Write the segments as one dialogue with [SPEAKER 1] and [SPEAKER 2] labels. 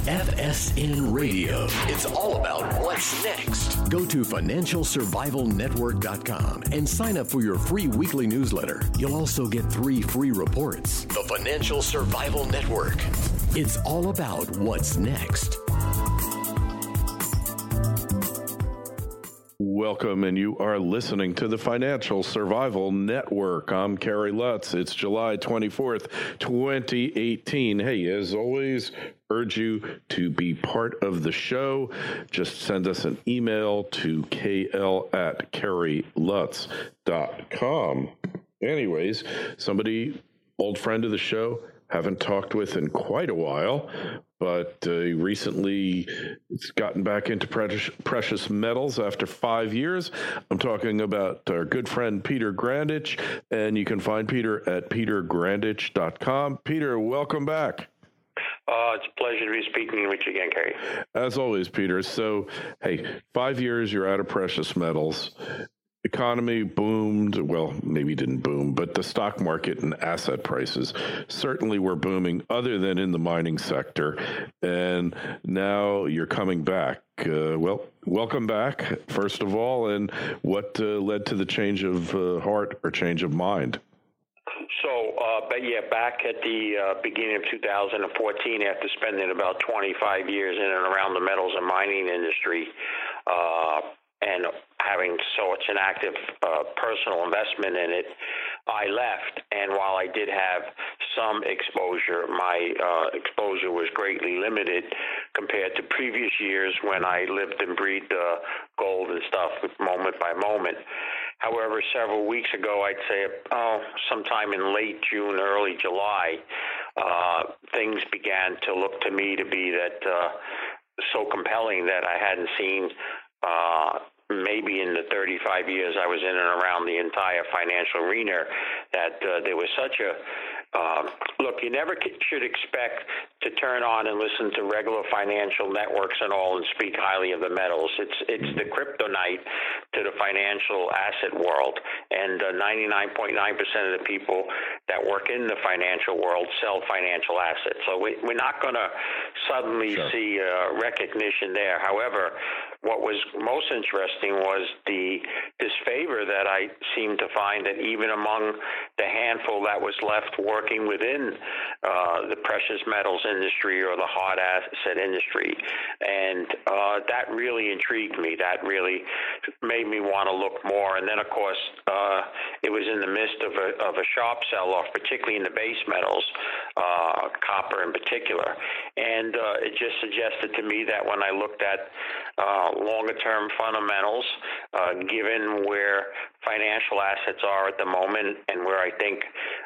[SPEAKER 1] FSN Radio. It's all about what's next. Go to financialsurvivalnetwork.com and sign up for your free weekly newsletter. You'll also get 3 free reports. The Financial Survival Network. It's all about what's next.
[SPEAKER 2] Welcome, and you are listening to the Financial Survival Network. I'm Kerry Lutz. It's July 24th, 2018. Hey, as always, urge you to be part of the show. Just send us an email to kl@kerrylutz.com. Anyways, somebody, old friend of the show, haven't talked with in quite a while, but recently it's gotten back into precious metals after 5 years. I'm talking about our good friend Peter Grandich, and you can find Peter at petergrandich.com. Peter, welcome back.
[SPEAKER 3] It's a pleasure to be speaking with you again, Kerry.
[SPEAKER 2] As always, Peter. So, hey, 5 years, you're out of precious metals. Economy boomed. Well, maybe didn't boom, but the stock market and asset prices certainly were booming, other than in the mining sector. And now you're coming back. Well, welcome back, first of all. And what led to the change of heart or change of mind?
[SPEAKER 3] Back at the beginning of 2014, after spending about 25 years in and around the metals and mining industry, and having such an active personal investment in it, I left. And while I did have some exposure, my exposure was greatly limited compared to previous years when I lived and breathed gold and stuff moment by moment. However, several weeks ago, I'd say sometime in late June, early July, things began to look to me to be that so compelling that I hadn't seen maybe in the 35 years I was in and around the entire financial arena, that there was such a look, you never should expect to turn on and listen to regular financial networks and all and speak highly of the metals. It's the kryptonite to the financial asset world, and 99.9% of the people that work in the financial world sell financial assets. So we're not going to suddenly see recognition there. However, what was most interesting was the disfavor that I seemed to find that even among the handful that was left working within the precious metals industry or the hard asset industry. And that really intrigued me. That really made me want to look more. And then, of course, it was in the midst of a sharp sell-off, particularly in the base metals, copper in particular. And it just suggested to me that when I looked at longer-term fundamentals, given where financial assets are at the moment and where I think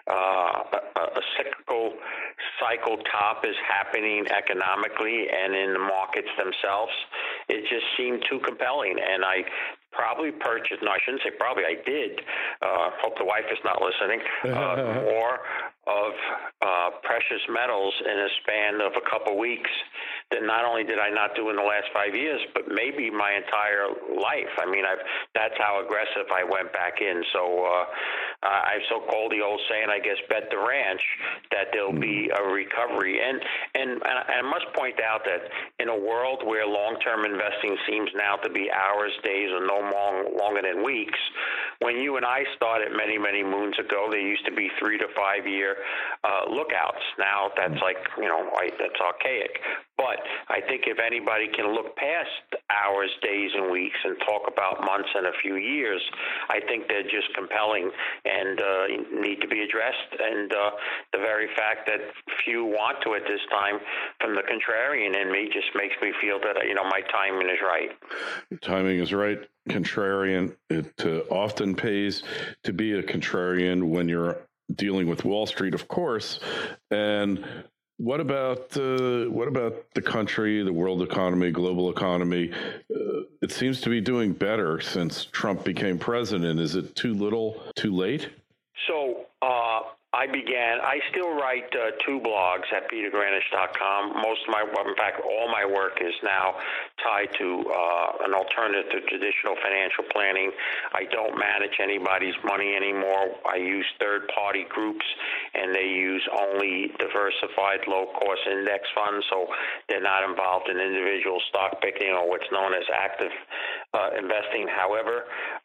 [SPEAKER 3] a cyclical cycle top is happening economically and in the markets themselves, it just seemed too compelling. And I probably purchased, no, I shouldn't say probably, I did, hope the wife is not listening, more of precious metals in a span of a couple weeks that not only did I not do in the last 5 years, but maybe my entire life. I mean, that's how aggressive I went back in. So I've so-called the old saying, I guess, bet the ranch that there'll be a recovery. And I must point out that in a world where long-term investing seems now to be hours, days, or no longer than weeks, when you and I started many, many moons ago, there used to be 3 to 5 year lookouts. Now that's that's archaic. But I think if anybody can look past hours, days, and weeks and talk about months and a few years, I think they're just compelling and need to be addressed. And the very fact that few want to at this time, from the contrarian in me, just makes me feel that my timing is right.
[SPEAKER 2] Timing is right. Contrarian. It often pays to be a contrarian when you're dealing with Wall Street, of course. And what about the country, the world economy, global economy? It seems to be doing better since Trump became president. Is it too little, too late?
[SPEAKER 3] So I still write 2 blogs at petergrandich.com. In fact, all my work is now tied to an alternative to traditional financial planning. I don't manage anybody's money anymore. I use third-party groups, and they use only diversified low-cost index funds, so they're not involved in individual stock picking or what's known as active investing. However,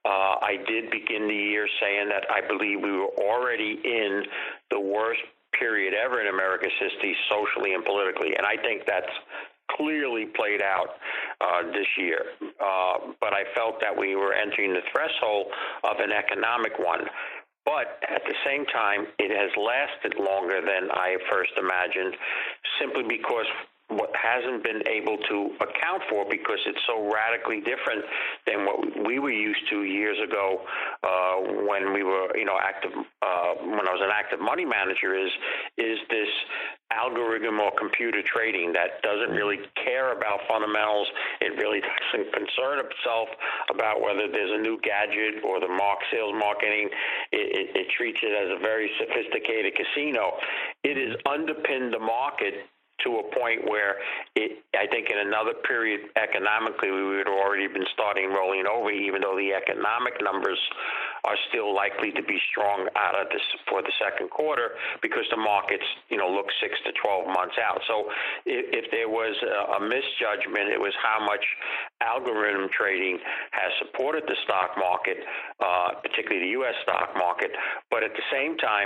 [SPEAKER 3] I did begin the year saying that I believe we were already in the worst period ever in America's history, socially and politically, and I think that's clearly played out this year. But I felt that we were entering the threshold of an economic one. But at the same time, it has lasted longer than I first imagined, simply because what hasn't been able to account for, because it's so radically different than what we were used to years ago when we were, active. When I was an active money manager, is this algorithm or computer trading that doesn't really care about fundamentals. It really doesn't concern itself about whether there's a new gadget or the sales marketing. It treats it as a very sophisticated casino. It has underpinned the market to a point where I think in another period economically we would have already been starting rolling over, even though the economic numbers are still likely to be strong out of this for the second quarter, because the markets, look 6 to 12 months out. So if there was a misjudgment, it was how much algorithm trading has supported the stock market, particularly the U.S. stock market. But at the same time,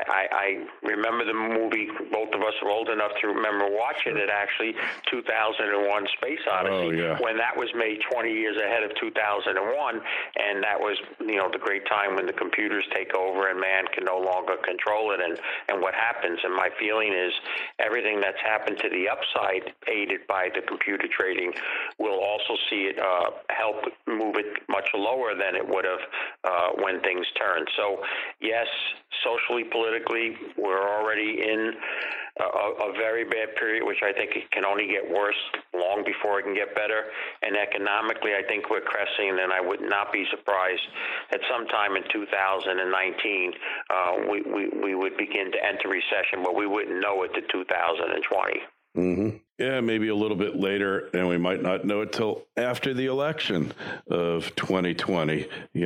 [SPEAKER 3] I remember the movie, both of us are old enough to remember watching it, actually, 2001 Space Odyssey, when that was made 20 years ahead of 2001, and that was, the great time when the computers take over and man can no longer control it, and what happens. And my feeling is everything that's happened to the upside, aided by the computer trading, will also see it help move it much lower than it would have when things turn. So, yes, socially, politically, we're already in a very bad period, which I think it can only get worse long before it can get better. And economically, I think we're cresting, and I would not be surprised that sometime in 2019 we would begin to enter recession, but we wouldn't know it to 2020.
[SPEAKER 2] Mm-hmm. Yeah, maybe a little bit later, and we might not know it till after the election of 2020,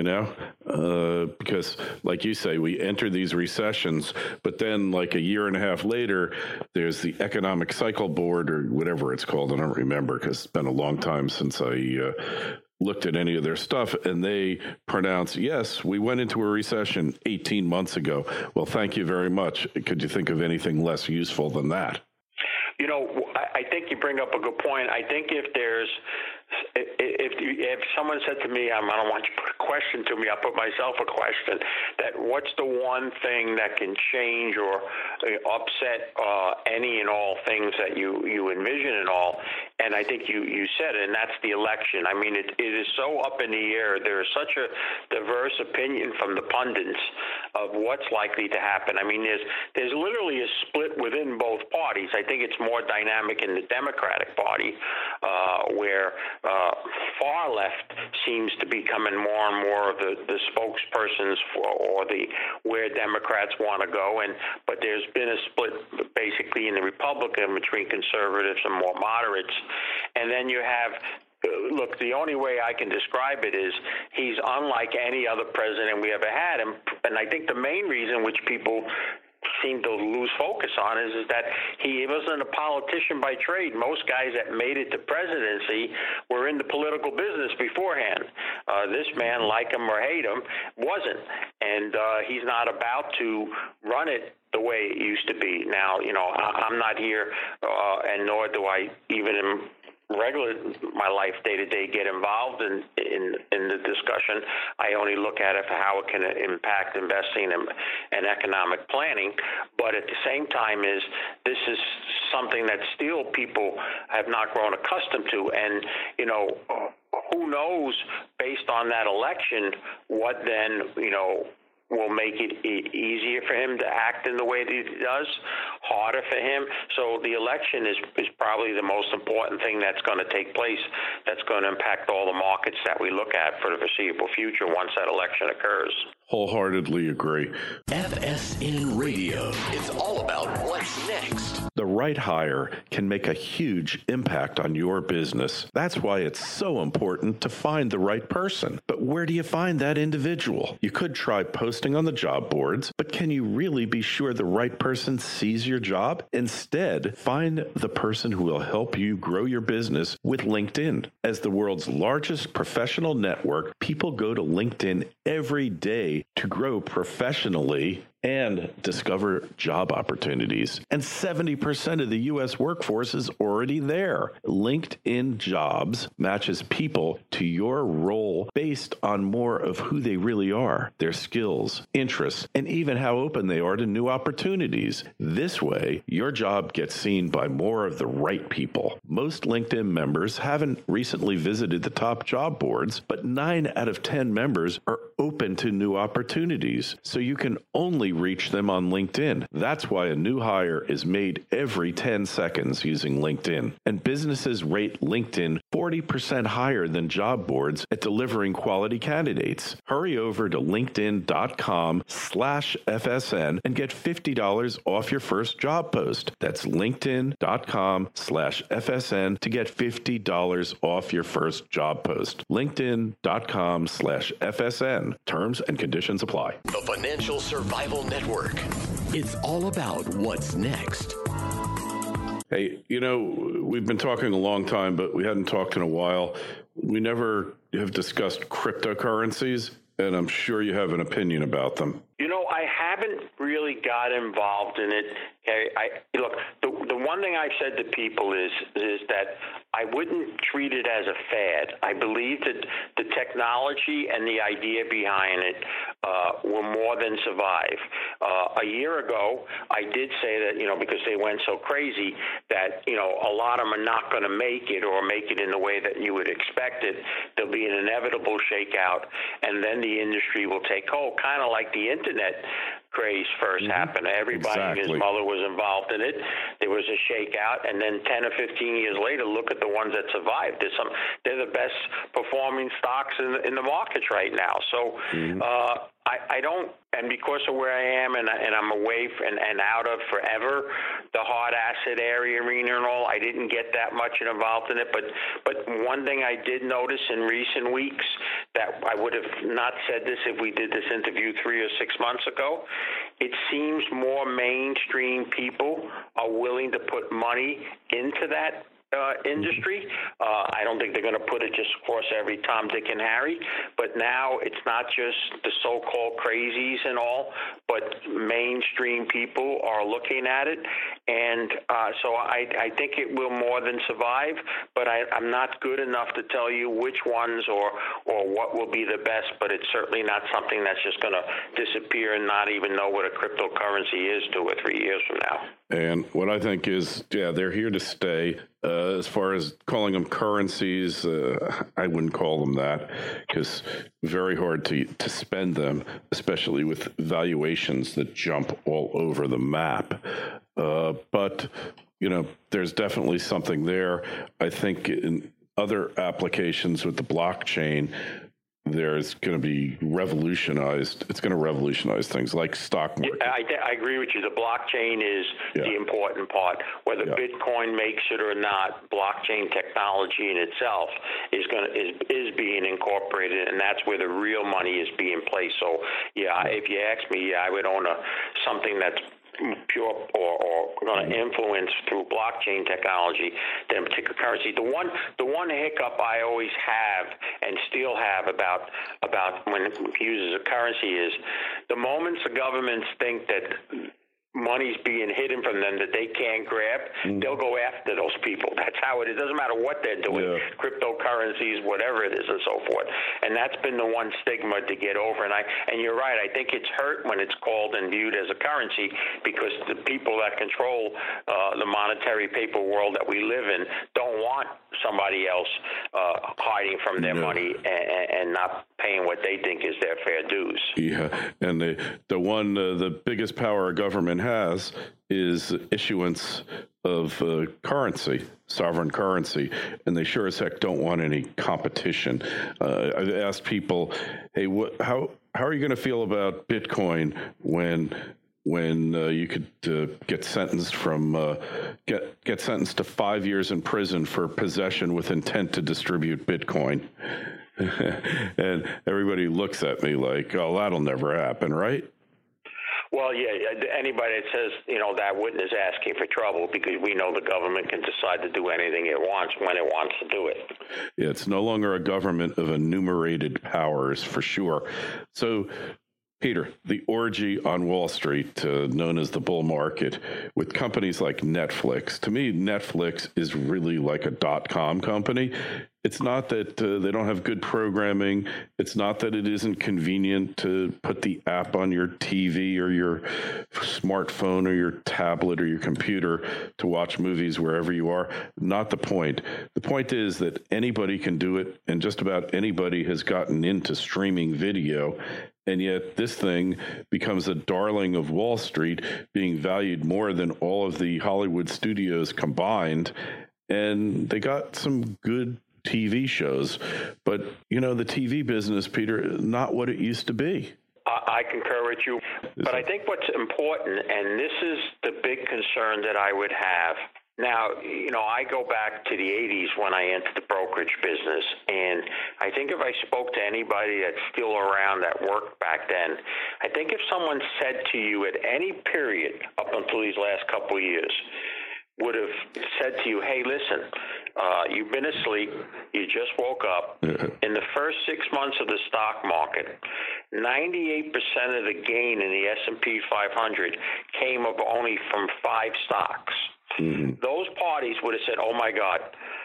[SPEAKER 2] because like you say, we enter these recessions, but then like a year and a half later, there's the Economic Cycle Board, or whatever it's called. I don't remember, because it's been a long time since I looked at any of their stuff, and they pronounce, yes, we went into a recession 18 months ago. Well, thank you very much. Could you think of anything less useful than that?
[SPEAKER 3] I think you bring up a good point. I think if someone said to me, I don't want you to put a question to me, I'll put myself a question, that what's the one thing that can change or upset any and all things that you envision and all? And I think you said it, and that's the election. I mean, it is so up in the air. There is such a diverse opinion from the pundits of what's likely to happen. I mean, there's literally a split within both parties. I think it's more dynamic in the Democratic Party, where far left seems to be becoming more and more of the spokespersons for where Democrats want to go. But there's been a split basically in the Republican between conservatives and more moderates. And then you have, look, the only way I can describe it is he's unlike any other president we ever had. And I think the main reason which people seem to lose focus on is that he wasn't a politician by trade. Most guys that made it to presidency were in the political business beforehand. This man, like him or hate him, wasn't. And he's not about to run it the way it used to be. Now, I'm not here, and nor do I even in my life day-to-day get involved in the discussion. I only look at it for how it can impact investing and economic planning. But at the same time, this is something that still people have not grown accustomed to. And, who knows, based on that election, what then, will make it easier for him to act in the way that he does, harder for him. So the election is probably the most important thing that's going to take place, that's going to impact all the markets that we look at for the foreseeable future once that election occurs.
[SPEAKER 2] Wholeheartedly agree.
[SPEAKER 1] FSN Radio. It's all about what's next.
[SPEAKER 2] The right hire can make a huge impact on your business. That's why it's so important to find the right person. But where do you find that individual? You could try posting on the job boards, but can you really be sure the right person sees your job? Instead, find the person who will help you grow your business with LinkedIn. As the world's largest professional network, people go to LinkedIn every day to grow professionally and discover job opportunities. And 70% of the U.S. workforce is already there. LinkedIn Jobs matches people to your role based on more of who they really are, their skills, interests, and even how open they are to new opportunities. This way, your job gets seen by more of the right people. Most LinkedIn members haven't recently visited the top job boards, but 9 out of 10 members are open to new opportunities. So you can only reach them on LinkedIn. That's why a new hire is made every 10 seconds using LinkedIn. And businesses rate LinkedIn 40% higher than job boards at delivering quality candidates. Hurry over to linkedin.com/FSN and get $50 off your first job post. That's linkedin.com/FSN to get $50 off your first job post. LinkedIn.com/FSN. Terms and conditions apply.
[SPEAKER 1] The Financial Survival Network. It's all about what's next.
[SPEAKER 2] Hey, we've been talking a long time, but we hadn't talked in a while. We never have discussed cryptocurrencies, and I'm sure you have an opinion about them.
[SPEAKER 3] I haven't really got involved in it. Look, the one thing I've said to people is that I wouldn't treat it as a fad. I believe that the technology and the idea behind it will more than survive. A year ago, I did say that, because they went so crazy that, a lot of them are not going to make it or make it in the way that you would expect it. There'll be an inevitable shakeout, and then the industry will take hold, kind of like the internet craze first happened. Everybody and his mother was involved in it. There was a shakeout, and then 10 or 15 years later, look at the ones that survived. They're the best performing stocks in the markets right now. So I don't, and because of where I am and I'm away and out of forever, the hard asset area arena and all, I didn't get that much involved in it. But one thing I did notice in recent weeks that I would have not said this if we did this interview 3 or 6 months ago, it seems more mainstream people are willing to put money into that industry. I don't think they're going to put it just across every Tom, Dick, and Harry, but now it's not just the so-called crazies and all, but mainstream people are looking at it, and so I think it will more than survive, but I'm not good enough to tell you which ones or what will be the best, but it's certainly not something that's just going to disappear and not even know what a cryptocurrency is 2 or 3 years from now.
[SPEAKER 2] And what I think is, they're here to stay. As far as calling them currencies, I wouldn't call them that because very hard to spend them, especially with valuations that jump all over the map. But, there's definitely something there. I think in other applications with the blockchain, there's going to be revolutionized. It's going to revolutionize things like stock market.
[SPEAKER 3] I agree with you. The blockchain is the important part. Whether Bitcoin makes it or not, blockchain technology in itself is being incorporated, and that's where the real money is being placed. So, if you ask me, I would own something that's pure or going to influence through blockchain technology than a particular currency. The one hiccup I always have and still have about when it uses a currency is the moments the governments think that money's being hidden from them that they can't grab, they'll go after those people. That's how it is. It doesn't matter what they're doing, cryptocurrencies, whatever it is, and so forth. And that's been the one stigma to get over. And you're right. I think it's hurt when it's called and viewed as a currency because the people that control the monetary paper world that we live in don't don't want somebody else hiding from their money and not paying what they think is their fair dues.
[SPEAKER 2] Yeah, and the biggest power a government has is issuance of currency, sovereign currency, and they sure as heck don't want any competition. I've asked people, hey, how are you going to feel about Bitcoin when you could get sentenced get sentenced to 5 years in prison for possession with intent to distribute Bitcoin? And everybody looks at me like, oh, that'll never happen, right?
[SPEAKER 3] Well, yeah, anybody that says, that witness is asking for trouble, because we know the government can decide to do anything it wants when it wants to do it.
[SPEAKER 2] Yeah, it's no longer a government of enumerated powers, for sure. So, Peter, the orgy on Wall Street, known as the bull market, with companies like Netflix. To me, Netflix is really like a .com company. It's not that they don't have good programming. It's not that it isn't convenient to put the app on your TV or your smartphone or your tablet or your computer to watch movies wherever you are. Not the point. The point is that anybody can do it, and just about anybody has gotten into streaming video. And yet this thing becomes a darling of Wall Street, being valued more than all of the Hollywood studios combined. And they got some good TV shows, but the TV business, Peter, not what it used to be.
[SPEAKER 3] I concur with you, but I think what's important, and this is the big concern that I would have. Now, I go back to the 80s when I entered the brokerage business, and I think if I spoke to anybody that's still around that worked back then, I think if someone said to you at any period up until these last couple of years, would have said to you, hey, listen, you've been asleep, you just woke up. In the first 6 months of the stock market, 98% of the gain in the S&P 500 came up only from 5 stocks. Mm-hmm. Those parties would have said, oh, my God,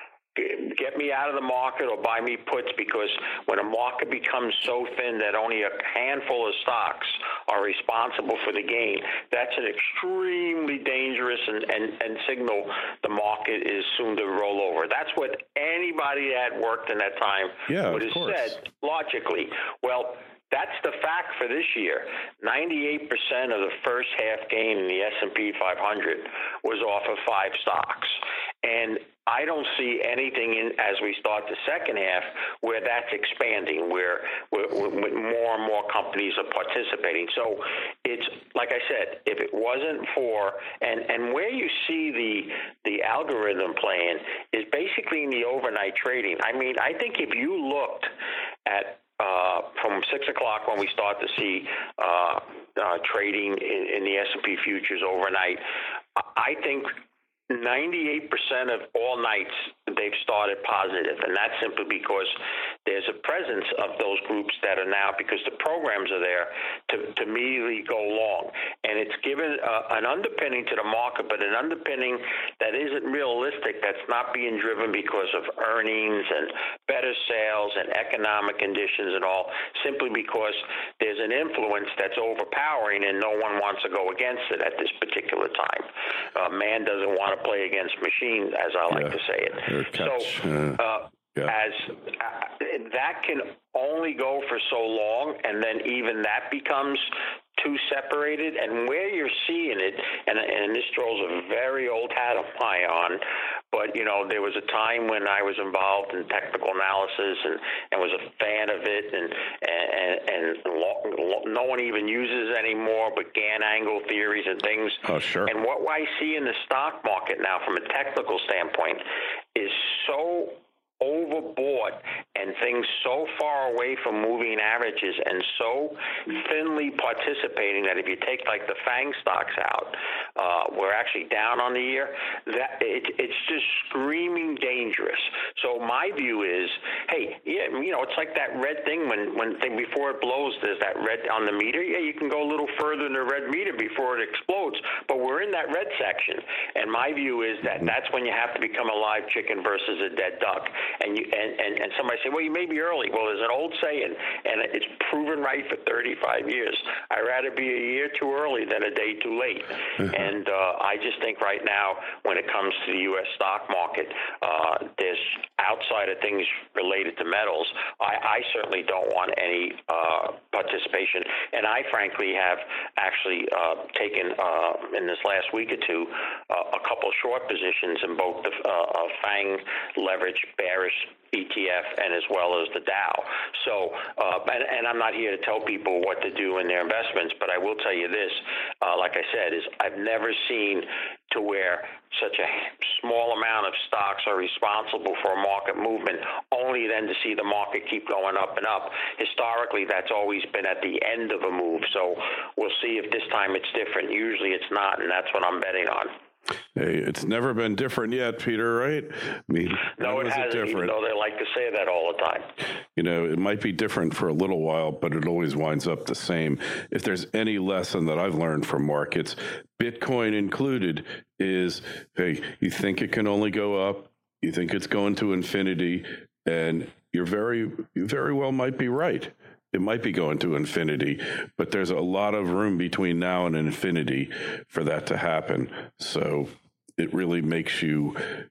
[SPEAKER 3] get me out of the market or buy me puts, because when a market becomes so thin that only a handful of stocks are responsible for the gain, that's an extremely dangerous and signal the market is soon to roll over. That's what anybody that worked in that time would have said logically. Well, that's the fact for this year. 98% of the first half gain in the S&P 500 was off of 5 stocks. And I don't see anything as we start the second half where that's expanding, where more and more companies are participating. So it's, like I said, if it wasn't for, and where you see the algorithm playing is basically in the overnight trading. I mean, I think if you looked at from 6 o'clock when we start to see trading in the S&P futures overnight, I think 98% of all nights they've started positive, and that's simply because there's a presence of those groups that are now, because the programs are there to immediately go long, and it's given an underpinning to the market, but an underpinning that isn't realistic, that's not being driven because of earnings and better sales and economic conditions and all, simply because there's an influence that's overpowering and no one wants to go against it at this particular time. Man doesn't want to play against machine, as I like to say it. As that can only go for so long, and then even that becomes too separated. And where you're seeing it, and this throws a very old hat of mine on, but there was a time when I was involved in technical analysis and was a fan of it, and no one even uses it anymore, but Gann angle theories and things.
[SPEAKER 2] Oh, sure.
[SPEAKER 3] And what I see in the stock market now from a technical standpoint is so overbought and things so far away from moving averages and so thinly participating that if you take like the FANG stocks out, we're actually down on the year. That it's just screaming dangerous. So my view is hey, yeah, it's like that red thing when before it blows, there's that red on the meter. Yeah, you can go a little further in the red meter before it explodes, but we're in that red section. And my view is that that's when you have to become a live chicken versus a dead duck. And somebody say, well, you may be early. Well, there's an old saying, and it's proven right for 35 years. I'd rather be a year too early than a day too late. And I just think right now, when it comes to the U.S. stock market, there's outside of things related to metals, I certainly don't want any participation. And I frankly have actually taken in this last week or two a couple short positions in both the FANG leverage bearish ETF and as well as the Dow. So, and I'm not here to tell people what to do in their investments, but I will tell you this, like I said, is I've never seen to where such a small amount of stocks are responsible for a market movement, only then to see the market keep going up and up. Historically, that's always been at the end of a move. So we'll see if this time it's different. Usually it's not, and that's what I'm betting on.
[SPEAKER 2] Hey, it's never been different yet, Peter, right? I mean,
[SPEAKER 3] no, it hasn't, even though they like to say that all the time.
[SPEAKER 2] It might be different for a little while, but it always winds up the same. If there's any lesson that I've learned from markets, Bitcoin included, is, hey, you think it can only go up, you think it's going to infinity, and you very well might be right. It might be going to infinity, but there's a lot of room between now and infinity for that to happen. So it really makes you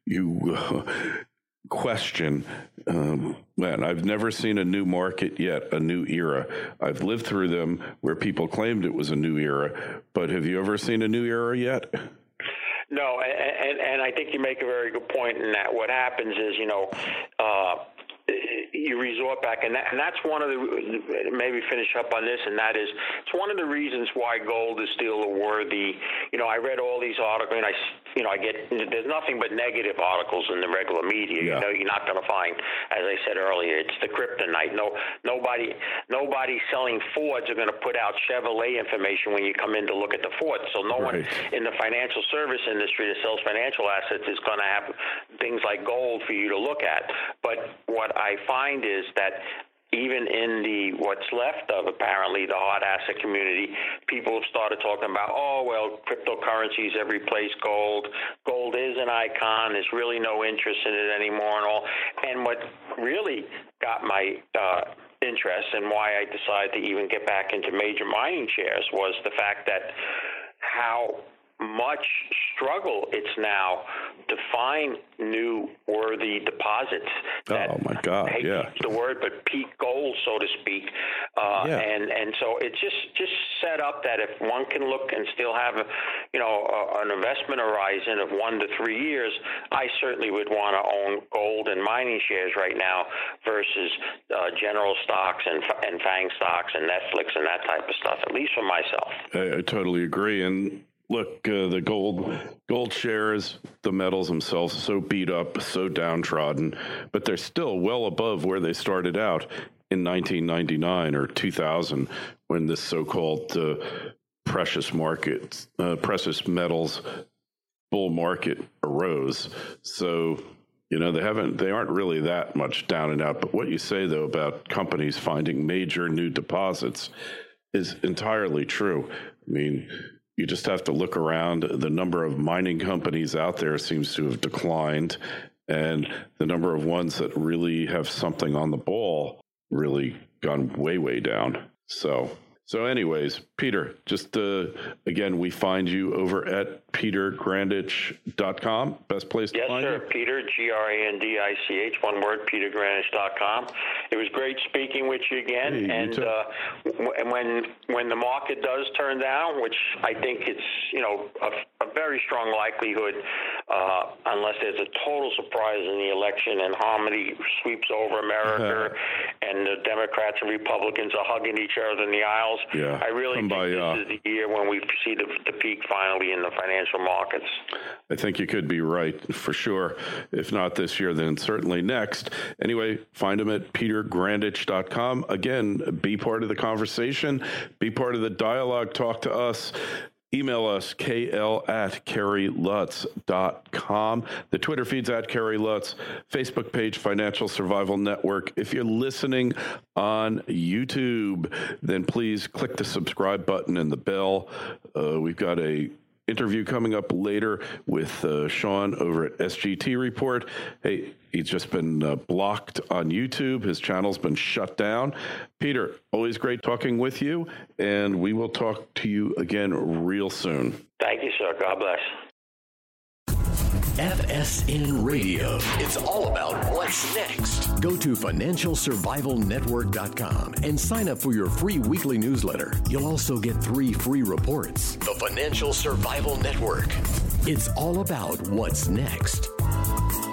[SPEAKER 2] question, man, I've never seen a new market yet, a new era. I've lived through them where people claimed it was a new era, but have you ever seen a new era yet?
[SPEAKER 3] No, and I think you make a very good point in that what happens is, you resort back, and that's one of the, maybe finish up on this, and that is, it's one of the reasons why gold is still a worthy, I read all these articles, and I get, there's nothing but negative articles in the regular media.
[SPEAKER 2] Yeah.
[SPEAKER 3] You're not going to find, as I said earlier, it's the kryptonite. Nobody selling Fords are going to put out Chevrolet information when you come in to look at the Ford. So no one in the financial service industry that sells financial assets is going to have things like gold for you to look at. But what I find is that even in the what's left of apparently the hard asset community, people have started talking about, cryptocurrencies have replaced gold. Gold is an icon. There's really no interest in it anymore and all. And what really got my interest and why I decided to even get back into major mining shares was the fact that how much struggle it's now to find new worthy deposits.
[SPEAKER 2] Oh my God!
[SPEAKER 3] I hate to use the word, but peak gold, so to speak. And so it's just set up that if one can look and still have an investment horizon of 1 to 3 years, I certainly would want to own gold and mining shares right now versus general stocks and FANG stocks and Netflix and that type of stuff. At least for myself.
[SPEAKER 2] I totally agree. And look, the gold shares, the metals themselves, so beat up, so downtrodden, but they're still well above where they started out in 1999 or 2000 when this so-called precious metals bull market arose. So, they aren't really that much down and out. But what you say, though, about companies finding major new deposits is entirely true. I mean, you just have to look around. The number of mining companies out there seems to have declined, and the number of ones that really have something on the ball really gone way, way down. So anyways, Peter, just again, we find you over at petergrandich.com. Best place to find you?
[SPEAKER 3] Yes, sir. Peter, Grandich, one word, petergrandich.com. It was great speaking with you again.
[SPEAKER 2] Hey,
[SPEAKER 3] and when the market does turn down, which I think it's a very strong likelihood, unless there's a total surprise in the election and harmony sweeps over America and the Democrats and Republicans are hugging each other in the aisles.
[SPEAKER 2] Yeah.
[SPEAKER 3] I really think this is the year when we see the peak finally in the financial markets.
[SPEAKER 2] I think you could be right for sure. If not this year, then certainly next. Anyway, find him at petergrandich.com. Again, be part of the conversation, be part of the dialogue, talk to us. Email us, kl@kerrylutz.com. The Twitter feed's @KerryLutz. Facebook page, Financial Survival Network. If you're listening on YouTube, then please click the subscribe button and the bell. We've got a interview coming up later with Sean over at SGT Report. Hey, he's just been blocked on YouTube. His channel's been shut down. Peter, always great talking with you, and we will talk to you again real soon.
[SPEAKER 3] Thank you, sir. God bless.
[SPEAKER 1] FSN Radio. It's all about what's next. Go to FinancialSurvivalNetwork.com and sign up for your free weekly newsletter. You'll also get 3 free reports. The Financial Survival Network. It's all about what's next.